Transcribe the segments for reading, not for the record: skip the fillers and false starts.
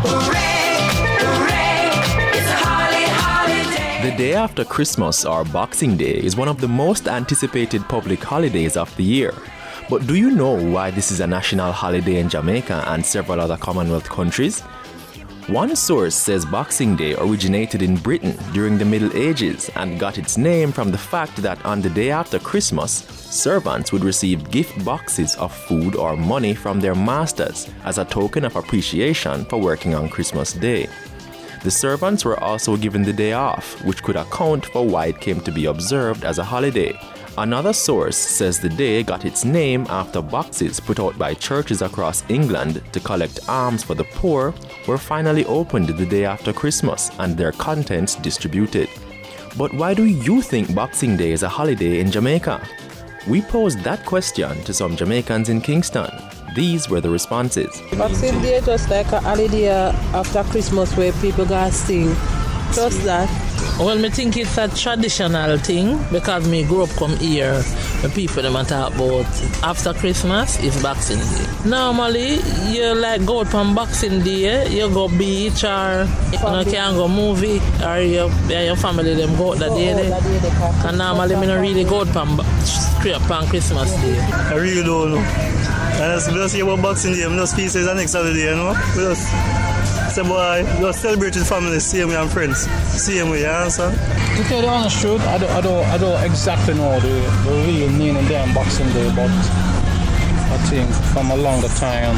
The day after Christmas, or Boxing Day, is one of the most anticipated public holidays of the year. But do you know why this is a national holiday in Jamaica and several other Commonwealth countries? One source says Boxing Day originated in Britain during the Middle Ages and got its name from the fact that on the day after Christmas, servants would receive gift boxes of food or money from their masters as a token of appreciation for working on Christmas Day. The servants were also given the day off, which could account for why it came to be observed as a holiday. Another source says the day got its name after boxes put out by churches across England to collect alms for the poor were finally opened the day after Christmas and their contents distributed. But why do you think Boxing Day is a holiday in Jamaica? We posed that question to some Jamaicans in Kingston. These were the responses. Boxing Day just like a holiday after Christmas where people go sing. Just that. Well, I think it's a traditional thing because me grew up come here. The people them talk about after Christmas is Boxing Day. Normally, you like go out on Boxing Day, you go beach or you can go movie or your family them go out that day. And normally, me don't really go out straight up on Christmas Day. I really don't know. And we just hear about Boxing Day, we just feel it's the next holiday, you know? We just say, boy, we just celebrate with family, same way and friends, same way, you understand? To tell the honest truth, I don't exactly know the real meaning there in Boxing Day, but I think from a longer time,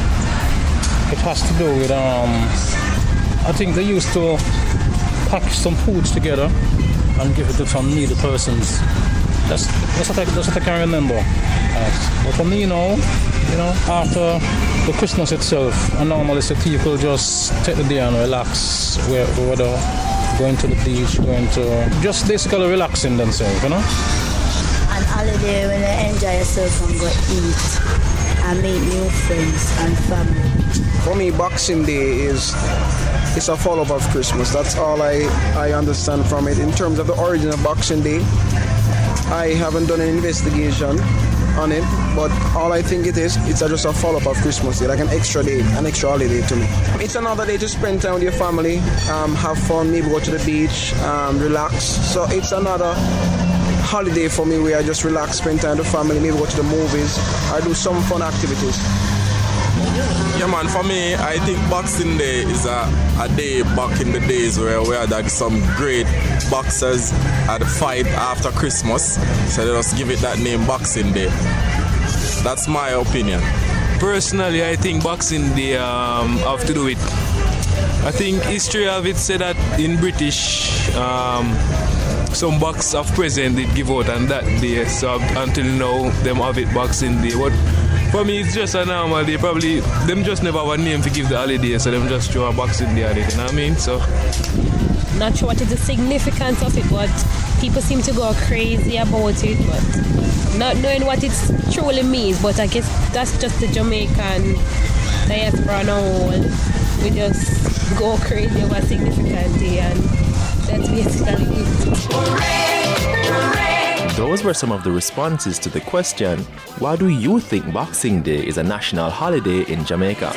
it has to do with, I think they used to pack some foods together and give it to some needy persons. That's what I can remember. But for me now, after the Christmas itself, I normally see people just take the day and relax, whether going to the beach, going to just basically relaxing themselves, An holiday when you enjoy yourself and go eat and meet new friends and family. For me, Boxing Day is a follow-up of Christmas. That's all I understand from it. In terms of the origin of Boxing Day, I haven't done an investigation on it, but all I think it's just a follow-up of Christmas Day, like an extra day, an extra holiday to me. It's another day to spend time with your family, have fun, maybe go to the beach, relax. So it's another holiday for me where I just relax, spend time with the family, maybe go to the movies, or do some fun activities. Yeah, man, for me, I think Boxing Day is a day back in the days where we had some great boxers at the fight after Christmas. So they just give it that name, Boxing Day. That's my opinion. Personally, I think Boxing Day have to do with, I think history of it said that in British, some box of present did give out on that day. So until now, them have it Boxing Day. What? For me, it's just a normal day. Probably, them just never have a name to give the holiday, so them just throw a Boxing Day holiday, you know what I mean? So, not sure what is the significance of it, but people seem to go crazy about it, but not knowing what it truly means. But I guess that's just the Jamaican diaspora and all. We just go crazy over significant day, and that's basically it. Those were some of the responses to the question, why do you think Boxing Day is a national holiday in Jamaica?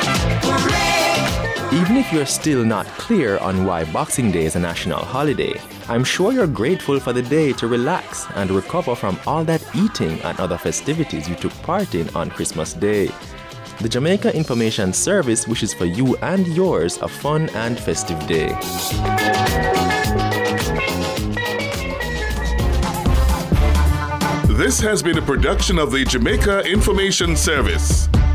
Even if you're still not clear on why Boxing Day is a national holiday, I'm sure you're grateful for the day to relax and recover from all that eating and other festivities you took part in on Christmas Day. The Jamaica Information Service wishes for you and yours a fun and festive day. This has been a production of the Jamaica Information Service.